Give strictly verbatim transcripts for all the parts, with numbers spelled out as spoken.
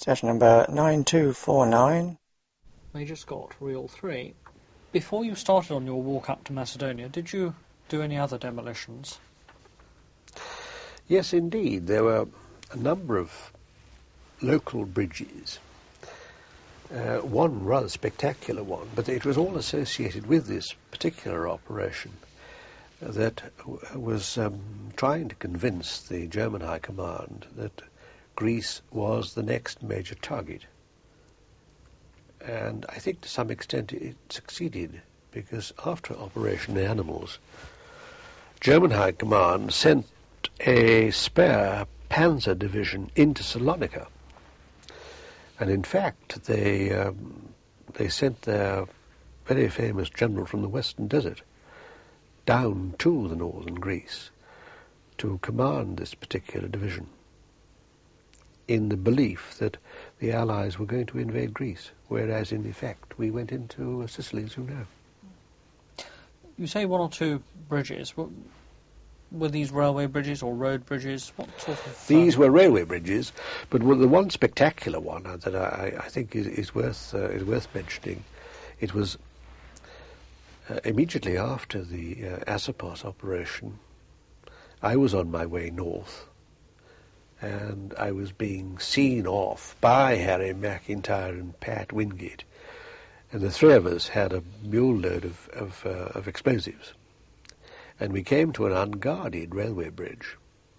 Session number nine two four nine. Major Scott, Reel three. Before you started on your walk up to Macedonia, did you do any other demolitions? Yes, indeed. There were a number of local bridges. Uh, one rather spectacular one, but it was all associated with this particular operation that w- was um, trying to convince the German High Command that Greece was the next major target. And I think to some extent it succeeded, because after Operation Animals, German High Command sent a spare panzer division into Salonika. And in fact, they um, they sent their very famous general from the Western Desert down to the northern Greece to command this particular division, in the belief that the Allies were going to invade Greece, whereas in effect we went into Sicily, as you know. You say one or two bridges. What, were these railway bridges or road bridges? What sort of... These um, were railway bridges, but the one spectacular one that I, I think is, is worth uh, is worth mentioning. It was uh, immediately after the uh, Asopos operation. I was on my way north, and I was being seen off by Harry McIntyre and Pat Wingate, and the three of us had a mule load of of, uh, of explosives. And we came to an unguarded railway bridge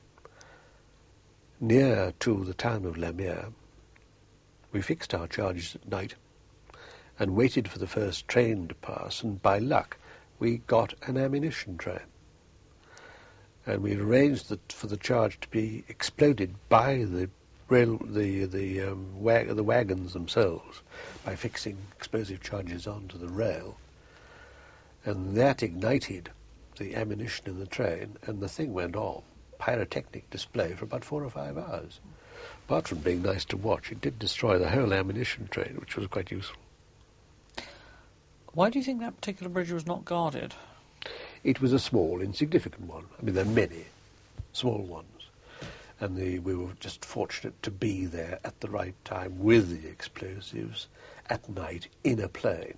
near to the town of Lamia. We fixed our charges at night and waited for the first train to pass, and by luck we got an ammunition train. And we arranged that for the charge to be exploded by the rail, the the um, wag, the wagons themselves, by fixing explosive charges onto the rail, and that ignited the ammunition in the train, and the thing went off, pyrotechnic display, for about four or five hours. Apart from being nice to watch, it did destroy the whole ammunition train, which was quite useful. Why do you think that particular bridge was not guarded? It was a small, insignificant one. I mean, there are many small ones, and the, we were just fortunate to be there at the right time with the explosives at night in a plane.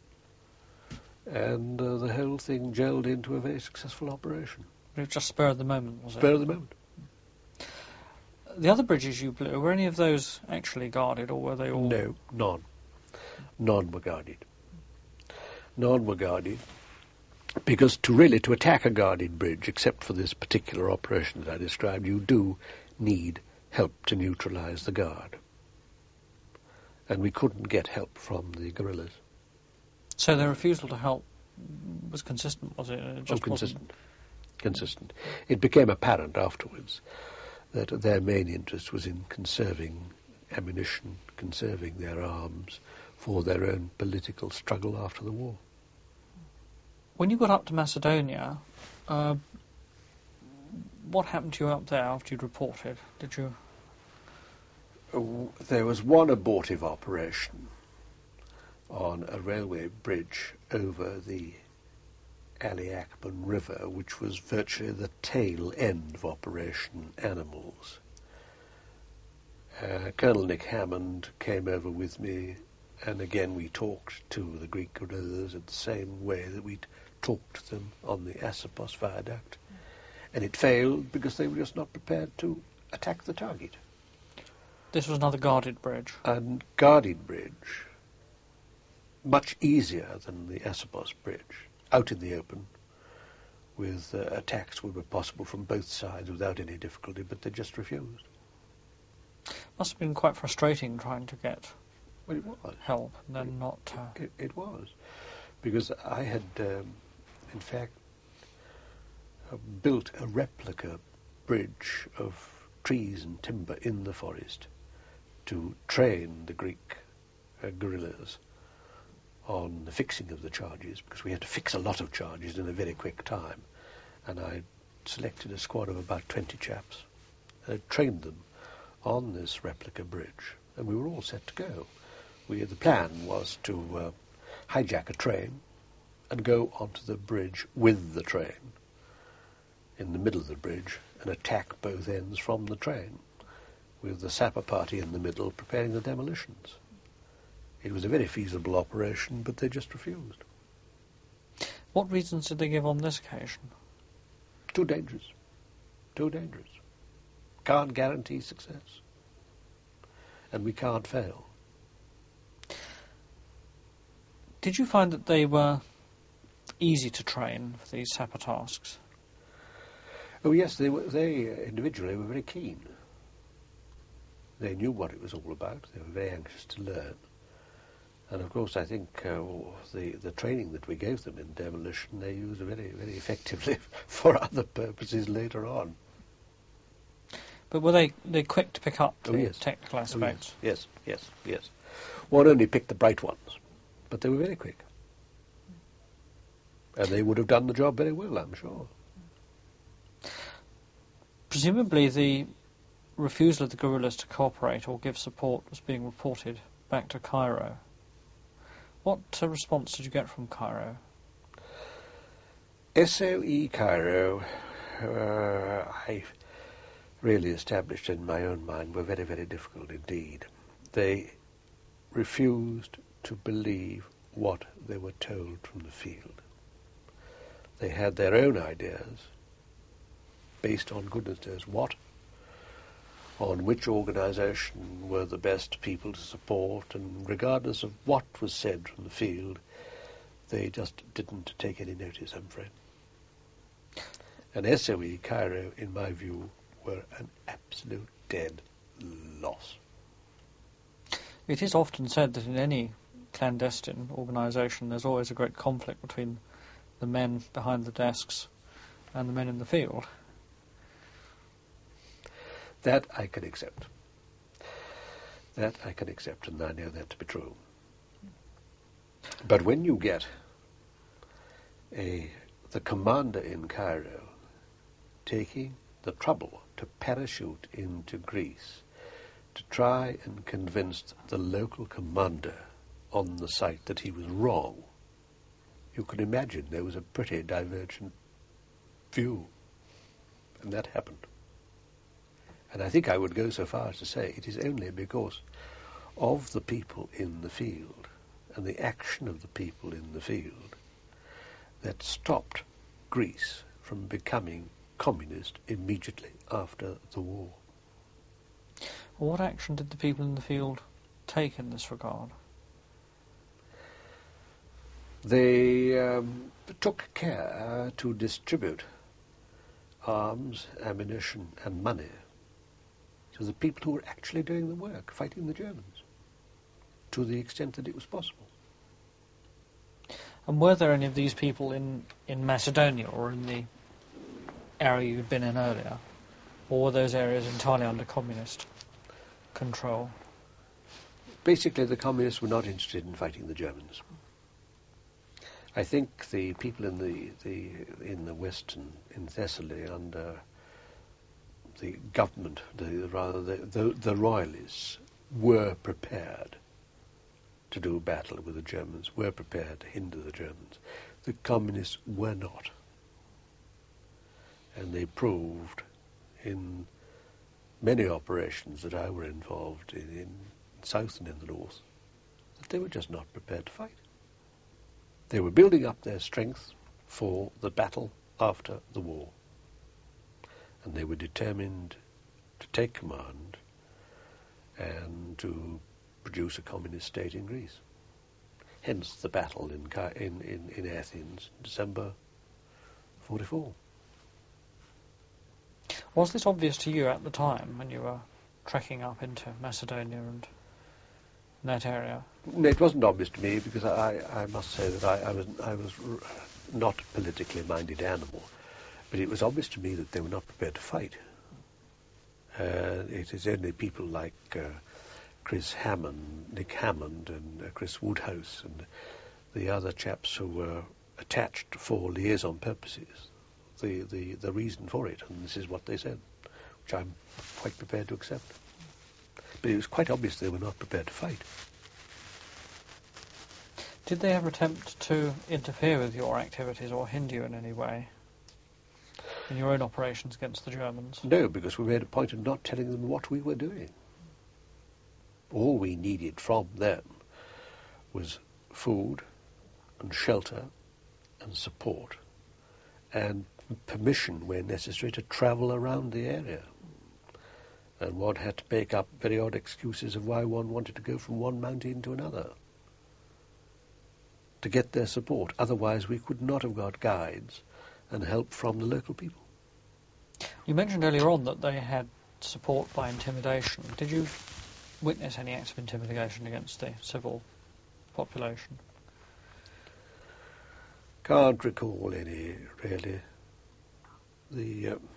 And uh, the whole thing gelled into a very successful operation. It was just spur of the moment, was it? Spur of the moment. The other bridges you blew, were any of those actually guarded, or were they all... No, none. None were guarded. None were guarded, because to really, to attack a guarded bridge, except for this particular operation that I described, you do need help to neutralize the guard. And we couldn't get help from the guerrillas. So their refusal to help was consistent, was it? It just oh, consistent. wasn't... Consistent. It became apparent afterwards that their main interest was in conserving ammunition, conserving their arms for their own political struggle after the war. When you got up to Macedonia, uh, what happened to you up there after you'd reported? Did you... Uh, there was one abortive operation on a railway bridge over the Aliakman River, which was virtually the tail end of Operation Animals. Uh, Colonel Nick Hammond came over with me, and again we talked to the Greek guerrillas in the same way that we'd talked to them on the Asopos viaduct, and it failed because they were just not prepared to attack the target. This was another guarded bridge? A guarded bridge, much easier than the Asopos bridge, out in the open, with uh, attacks that were possible from both sides without any difficulty, but they just refused. Must have been quite frustrating trying to get well, it was. help and then it, not... Uh... It, it was, because I had, um, in fact, uh, built a replica bridge of trees and timber in the forest to train the Greek uh, guerrillas on the fixing of the charges, because we had to fix a lot of charges in a very quick time. And I selected a squad of about twenty chaps, and I trained them on this replica bridge, and we were all set to go. We, the plan was to uh, hijack a train and go onto the bridge with the train, in the middle of the bridge, and attack both ends from the train. with the sapper party in the middle preparing the demolitions. It was a very feasible operation, but they just refused. What reasons did they give on this occasion? Too dangerous. Too dangerous. Can't guarantee success. And we can't fail. Did you find that they were easy to train for these sapper tasks? Oh yes, they were. They uh, individually were very keen. They knew what it was all about. They were very anxious to learn. And of course, I think uh, the the training that we gave them in demolition, they used very very effectively for other purposes later on. But were they they quick to pick up the oh, yes. technical aspects? Oh, yes, yes, yes, yes. One only picked the bright ones, but they were very quick. And they would have done the job very well, I'm sure. Presumably the refusal of the guerrillas to cooperate or give support was being reported back to Cairo. What uh, response did you get from Cairo? S O E Cairo, uh, I really established in my own mind, were very, very difficult indeed. They refused to believe what they were told from the field. They had their own ideas, based on goodness knows what, on which organisation were the best people to support, and regardless of what was said from the field, they just didn't take any notice, I'm afraid. And S O E Cairo, in my view, were an absolute dead loss. It is often said that in any clandestine organisation there's always a great conflict between the men behind the desks and the men in the field. That I can accept. That I can accept, and I know that to be true. But when you get a the commander in Cairo taking the trouble to parachute into Greece to try and convince the local commander on the site that he was wrong, you can imagine there was a pretty divergent view. And that happened. And I think I would go so far as to say it is only because of the people in the field and the action of the people in the field that stopped Greece from becoming communist immediately after the war. Well, what action did the people in the field take in this regard? They um, took care to distribute arms, ammunition and money to the people who were actually doing the work, fighting the Germans, to the extent that it was possible. And were there any of these people in, in Macedonia or in the area you'd been in earlier? Or were those areas entirely under communist control? Basically, the communists were not interested in fighting the Germans. I think the people in the, the in the western, in Thessaly, under the government, the, rather the, the, the royalists, were prepared to do battle with the Germans, were prepared to hinder the Germans. The communists were not. And they proved in many operations that I were involved in, in the south and in the north, that they were just not prepared to fight. They were building up their strength for the battle after the war. And they were determined to take command and to produce a communist state in Greece. Hence the battle in, in, in, in Athens, December forty-four. Was this obvious to you at the time when you were trekking up into Macedonia and that area? No, it wasn't obvious to me because I, I must say that I, I was I was r- not a politically minded animal, but it was obvious to me that they were not prepared to fight. Uh, it is only people like uh, Chris Hammond, Nick Hammond, and uh, Chris Woodhouse, and the other chaps who were attached for liaison purposes. The, the, the reason for it, and this is what they said, which I'm quite prepared to accept. But it was quite obvious they were not prepared to fight. Did they ever attempt to interfere with your activities or hinder you in any way? in your own operations against the Germans? No, because we made a point of not telling them what we were doing. All we needed from them was food and shelter and support and permission, where necessary, to travel around the area. And one had to make up very odd excuses of why one wanted to go from one mountain to another to get their support. Otherwise we could not have got guides and help from the local people. You mentioned earlier on that they had support by intimidation. Did you witness any acts of intimidation against the civil population? Can't recall any, really. The um,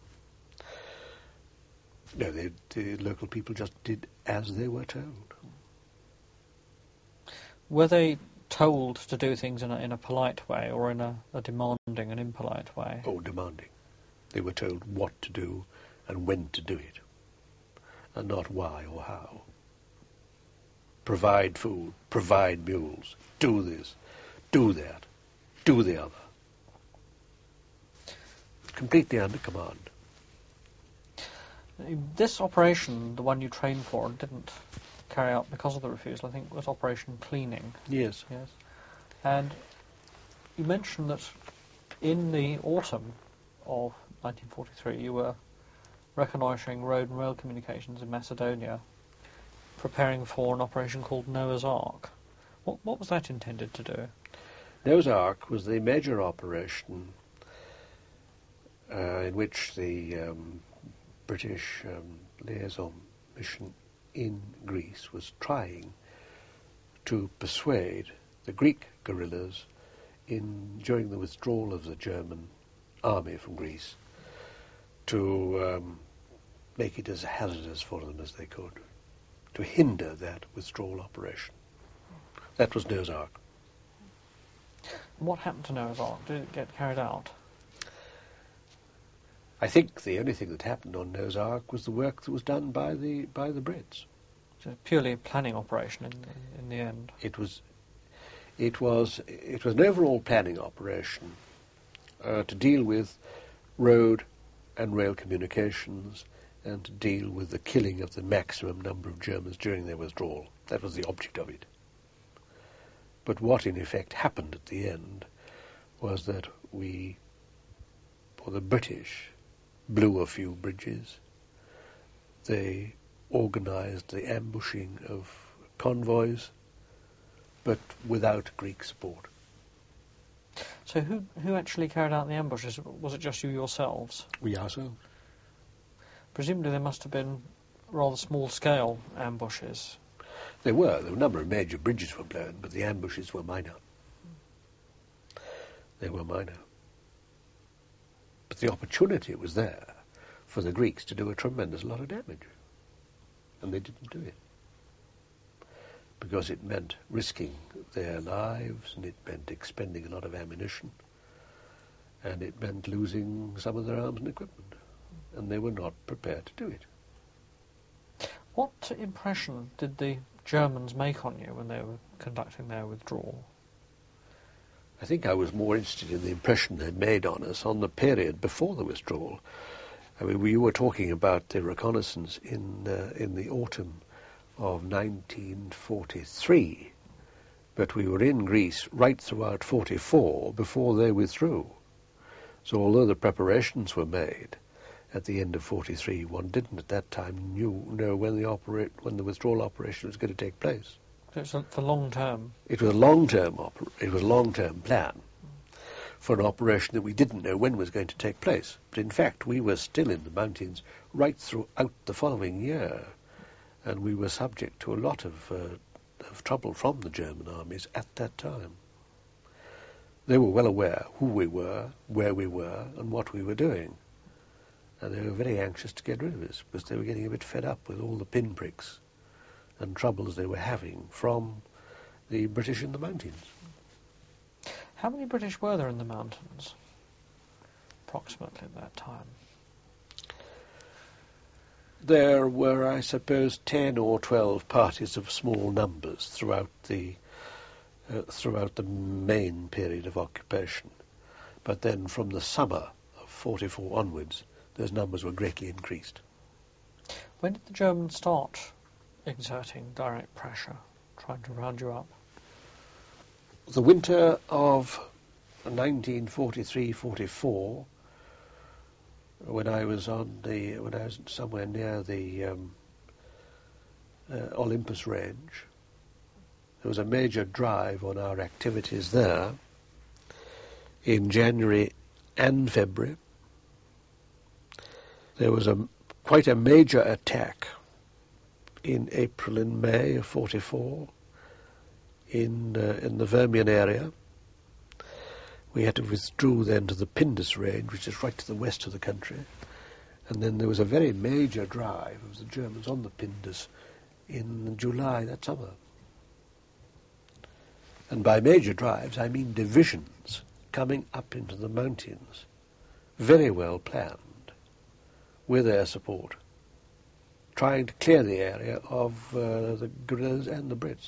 no, they, the local people just did as they were told. Were they told to do things in a, in a polite way or in a, a demanding and impolite way? Oh, demanding. They were told what to do and when to do it, and not why or how. Provide food, provide mules, do this, do that, do the other. Completely under command. This operation, the one you trained for and didn't carry out because of the refusal, I think was Operation Cleaning. Yes. Yes. And you mentioned that in the autumn of nineteen forty-three you were reconnoitring road and rail communications in Macedonia, preparing for an operation called Noah's Ark. What, what was that intended to do? Noah's Ark was the major operation uh, in which the um, British um, liaison mission in Greece was trying to persuade the Greek guerrillas in during the withdrawal of the German army from Greece to um, make it as hazardous for them as they could, to hinder that withdrawal operation. That was Noah's Ark. What happened to Noah's Ark? Did it get carried out? I think the only thing that happened on Noah's Ark was the work that was done by the by the Brits. So purely a planning operation in, in the end. It was, it was, it was an overall planning operation uh, to deal with road and rail communications and to deal with the killing of the maximum number of Germans during their withdrawal. That was the object of it. But what in effect happened at the end was that we, or the British, blew a few bridges. They organised the ambushing of convoys, but without Greek support. So who who actually carried out the ambushes? Was it just you yourselves? We ourselves. Presumably there must have been rather small-scale ambushes. There were. There were a number of major bridges were blown, but the ambushes were minor. They were minor. But the opportunity was there for the Greeks to do a tremendous lot of damage. And they didn't do it. Because it meant risking their lives, and it meant expending a lot of ammunition, and it meant losing some of their arms and equipment. And they were not prepared to do it. What impression did the Germans make on you when they were conducting their withdrawal? I think I was more interested in the impression they'd made on us on the period before the withdrawal. I mean, we were talking about the reconnaissance in uh, in the autumn of nineteen forty-three, but we were in Greece right throughout forty-four before they withdrew. So although the preparations were made at the end of forty-three, one didn't at that time knew, know when the operate when the withdrawal operation was going to take place. So it's for long term. It was a long-term oper- it was a long-term plan for an operation that we didn't know when was going to take place. But in fact, we were still in the mountains right throughout the following year, and we were subject to a lot of, uh, of trouble from the German armies at that time. They were well aware who we were, where we were, and what we were doing. And they were very anxious to get rid of us, because they were getting a bit fed up with all the pinpricks and troubles they were having from the British in the mountains. How many British were there in the mountains, approximately at that time? There were, I suppose, ten or twelve parties of small numbers throughout the uh, throughout the main period of occupation. But then from the summer of forty-four onwards, those numbers were greatly increased. When did the Germans start exerting direct pressure, trying to round you up? The winter of nineteen forty-three forty-four, when I was on the, when I was somewhere near the um, uh, Olympus range, there was a major drive on our activities there in January and February. There was a quite a major attack in April and May of forty-four in uh, in the Vermian area. We had to withdraw then to the Pindus range, which is right to the west of the country. And then there was a very major drive of the Germans on the Pindus in July that summer. And by major drives, I mean divisions coming up into the mountains, very well planned, with air support, trying to clear the area of uh, the guerrillas and the Brits.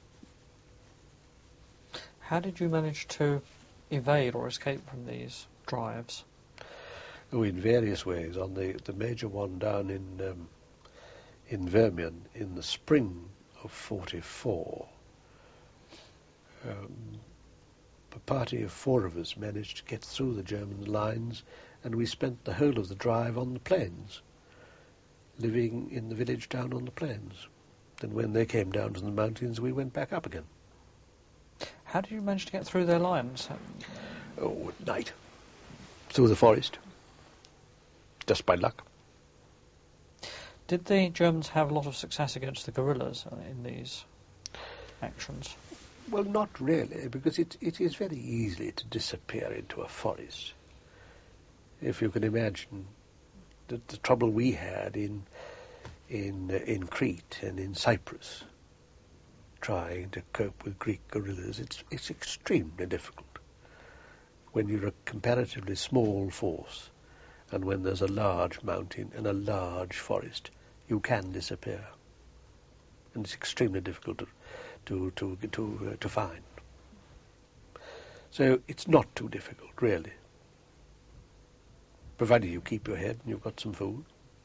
How did you manage to evade or escape from these drives? Oh, in various ways. On the, the major one down in um, in Vermian in the spring of forty-four, um, a party of four of us managed to get through the German lines, and we spent the whole of the drive on the plains, living in the village down on the plains. Then when they came down to the mountains, we went back up again. How did you manage to get through their lines? Oh, at night, through the forest, just by luck. Did the Germans have a lot of success against the guerrillas in these actions? Well, not really, because it, it is very easy to disappear into a forest. If you can imagine the, the trouble we had in in uh, in Crete and in Cyprus, trying to cope with Greek guerrillas, it's it's extremely difficult when you're a comparatively small force, and when there's a large mountain and a large forest, you can disappear, and it's extremely difficult to to to to, uh, to find. So it's not too difficult, really, provided you keep your head and you've got some food.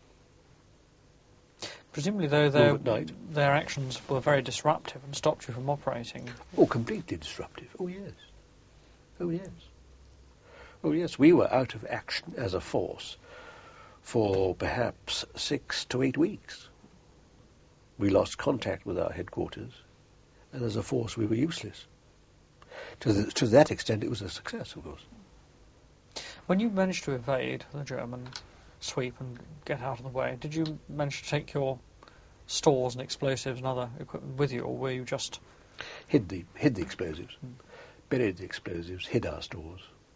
Presumably, though, their, at night. their actions were very disruptive and stopped you from operating. Oh, completely disruptive. Oh, yes. Oh, yes. Oh, yes. We were out of action as a force for perhaps six to eight weeks. We lost contact with our headquarters, and as a force we were useless. To, the, to that extent, it was a success, of course. When you managed to evade the German sweep and get out of the way, did you manage to take your stores and explosives and other equipment with you, or were you just... Hid the, hid the explosives, mm. buried the explosives, hid our stores,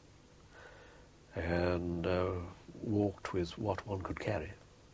and uh, walked with what one could carry.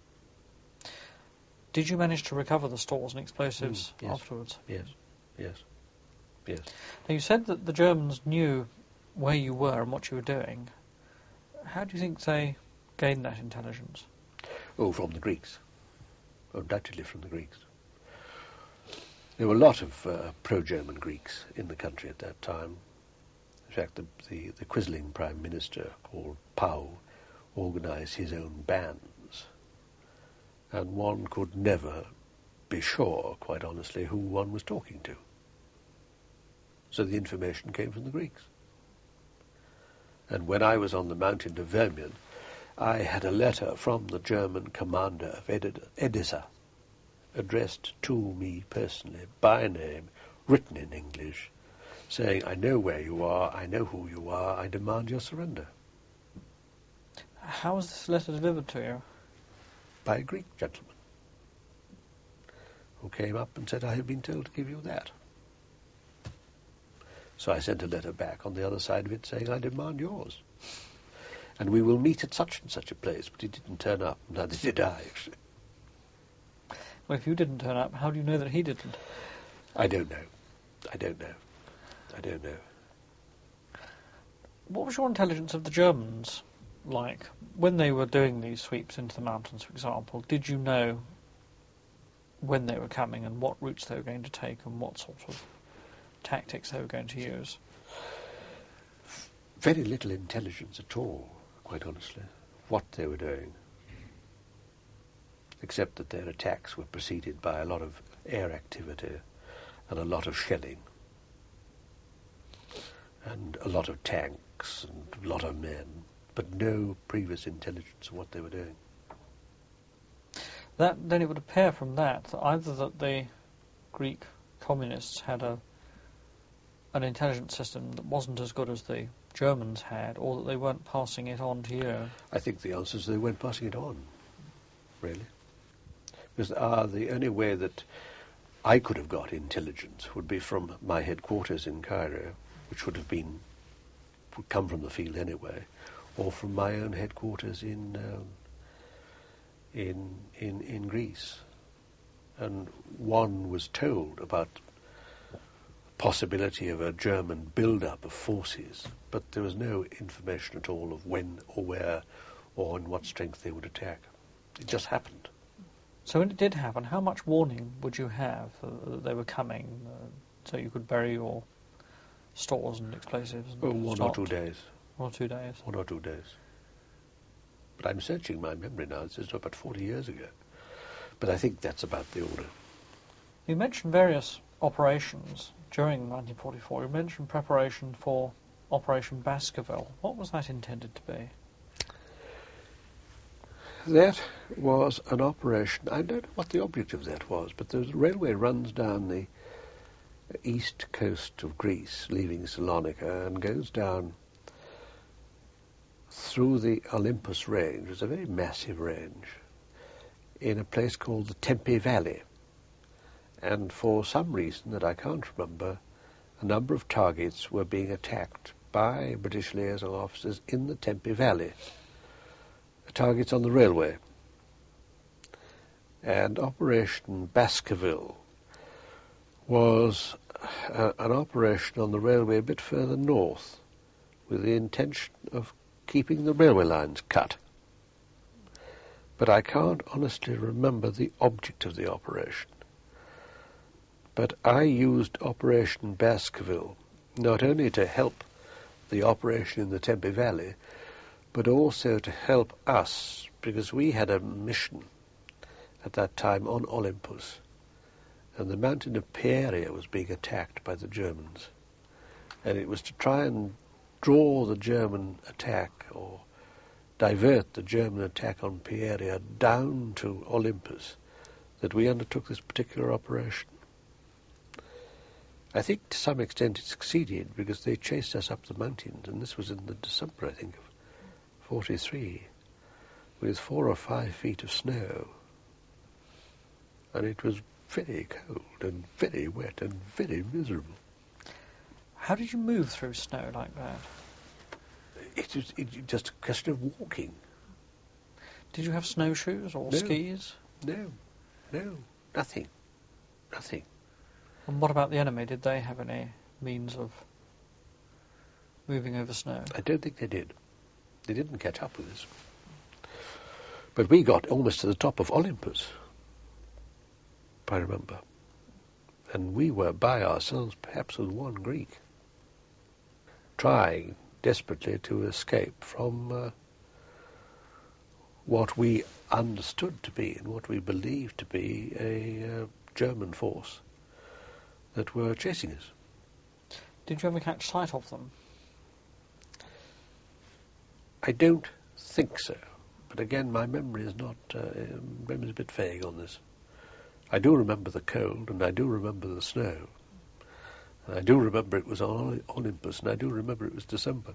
Did you manage to recover the stores and explosives mm, yes. afterwards? Yes, yes, yes. Now, you said that the Germans knew where you were and what you were doing. How do you think they gained that intelligence? Oh, from the Greeks. Undoubtedly from the Greeks. There were a lot of uh, pro-German Greeks in the country at that time. In fact, the, the, the Quisling Prime Minister, called Pau, organised his own bands. And one could never be sure, quite honestly, who one was talking to. So the information came from the Greeks. And when I was on the mountain of Vermian, I had a letter from the German commander of Ed- Edessa, addressed to me personally, by name, written in English, saying, I know where you are, I know who you are, I demand your surrender. How was this letter delivered to you? By a Greek gentleman, who came up and said, I have been told to give you that. So I sent a letter back on the other side of it saying, I demand yours. And we will meet at such and such a place, but he didn't turn up, neither did I, actually. Well, if you didn't turn up, how do you know that he didn't? I don't know. I don't know. I don't know. What was your intelligence of the Germans like? When they were doing these sweeps into the mountains, for example, did you know when they were coming and what routes they were going to take and what sort of tactics they were going to use? Very little intelligence at all. quite honestly, what they were doing, except that their attacks were preceded by a lot of air activity and a lot of shelling and a lot of tanks and a lot of men, but no previous intelligence of what they were doing. That, then it would appear from that, that either that the Greek communists had a an intelligence system that wasn't as good as the Germans had, or that they weren't passing it on to you. I think the answer is they weren't passing it on, really. Because uh, the only way that I could have got intelligence would be from my headquarters in Cairo, which would have been, would come from the field anyway, or from my own headquarters in um, in in in Greece. And one was told about possibility of a German build-up of forces, but there was no information at all of when or where or in what strength they would attack. It just happened. So when it did happen, how much warning would you have uh, that they were coming, uh, so you could bury your stores and explosives? And Oh, one stocked? or two days. One or two days. One or two days. But I'm searching my memory now. This is about forty years ago. But I think that's about the order. You mentioned various operations during nineteen forty-four. You mentioned preparation for Operation Baskerville. What was that intended to be? That was an operation. I don't know what the object of that was, but the railway runs down the east coast of Greece, leaving Salonika, and goes down through the Olympus range. It's a very massive range, in a place called the Tempe Valley. And for some reason that I can't remember, a number of targets were being attacked by British liaison officers in the Tempe Valley. Targets on the railway. And Operation Baskerville was uh, an operation on the railway a bit further north, with the intention of keeping the railway lines cut. But I can't honestly remember the object of the operation. But I used Operation Baskerville not only to help the operation in the Tempe Valley, but also to help us, because we had a mission at that time on Olympus, and the mountain of Pieria was being attacked by the Germans. And it was to try and draw the German attack, or divert the German attack on Pieria down to Olympus, that we undertook this particular operation. I think to some extent it succeeded, because they chased us up the mountains, and this was in the December, I think, of forty-three, with four or five feet of snow. And it was very cold and very wet and very miserable. How did you move through snow like that? It was it, just a question of walking. Did you have snowshoes or No. skis? No, no, nothing, nothing. And what about the enemy? Did they have any means of moving over snow? I don't think they did. They didn't catch up with us. But we got almost to the top of Olympus, if I remember. And we were by ourselves, perhaps with one Greek, trying desperately to escape from uh, what we understood to be and what we believed to be a uh, German force that were chasing us. Did you ever catch sight of them? I don't think so. But again, my memory is not, uh, memory is a bit vague on this. I do remember the cold, and I do remember the snow. And I do remember it was on Olympus, and I do remember it was December.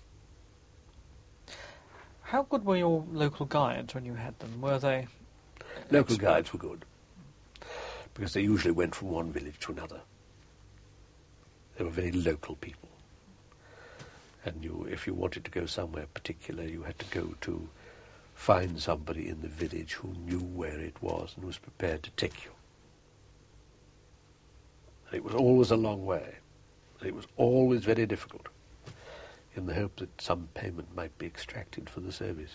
How good were your local guides when you had them? Were they Local expert? guides were good, because they usually went from one village to another. They were very local people. And you, if you wanted to go somewhere particular, you had to go to find somebody in the village who knew where it was and was prepared to take you. And it was always a long way. And it was always very difficult, in the hope that some payment might be extracted for the service.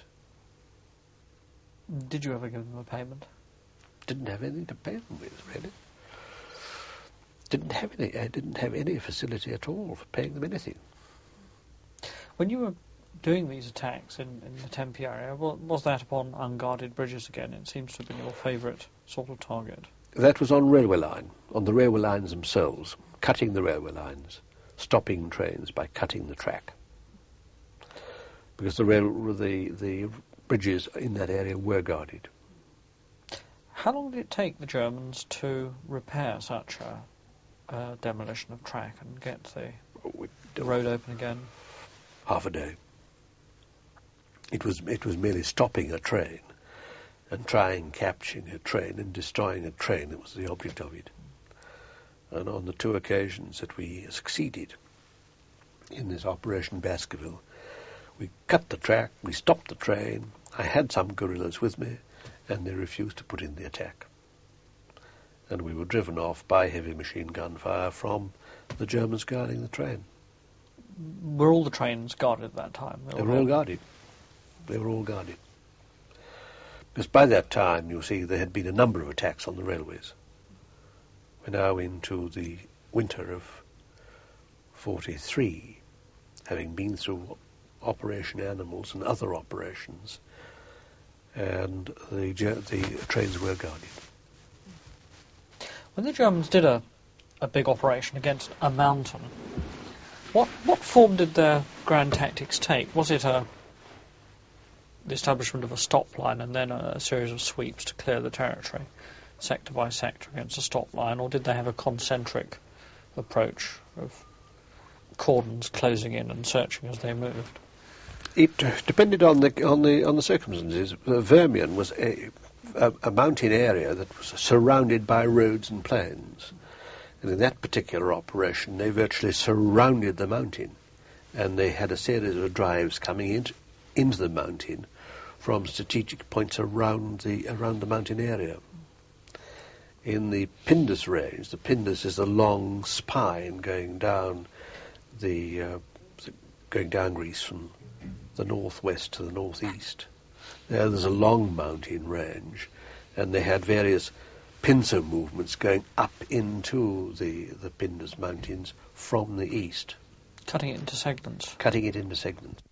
Did you ever give them a payment? Didn't have anything to pay them with, really. Didn't have any. I didn't have any facility at all for paying them anything. When you were doing these attacks in, in the Tempe area, was, was that upon unguarded bridges again? It seems to have been your favourite sort of target. That was on railway line, on the railway lines themselves, cutting the railway lines, stopping trains by cutting the track. Because the rail, the, the bridges in that area were guarded. How long did it take the Germans to repair such a uh, demolition of track and get the, the road open again? Half a day. It was it was merely stopping a train and trying capturing a train and destroying a train that was the object of it. And on the two occasions that we succeeded in this Operation Baskerville, we cut the track, we stopped the train. I had some guerrillas with me, and they refused to put in the attack. And we were driven off by heavy machine gun fire from the Germans guarding the train. Were all the trains guarded at that time? They were all guarded. They were all guarded. Because by that time, you see, there had been a number of attacks on the railways. We're now into the winter of forty-three, having been through Operation Animals and other operations, and the, the trains were guarded. When the Germans did a, a big operation against a mountain, what what form did their grand tactics take? Was it a the establishment of a stop line and then a, a series of sweeps to clear the territory, sector by sector against a stop line, or did they have a concentric approach of cordons closing in and searching as they moved? It depended on the on the on the circumstances. Uh, Vermien was a, a a mountain area that was surrounded by roads and plains, and in that particular operation, they virtually surrounded the mountain, and they had a series of drives coming in, into the mountain from strategic points around the around the mountain area. In the Pindus range, the Pindus is a long spine going down the uh, going down Greece from the northwest to the northeast. There, there's a long mountain range, and they had various pincer movements going up into the the Pindus mountains from the east, Cutting it into segments. cutting it into segments.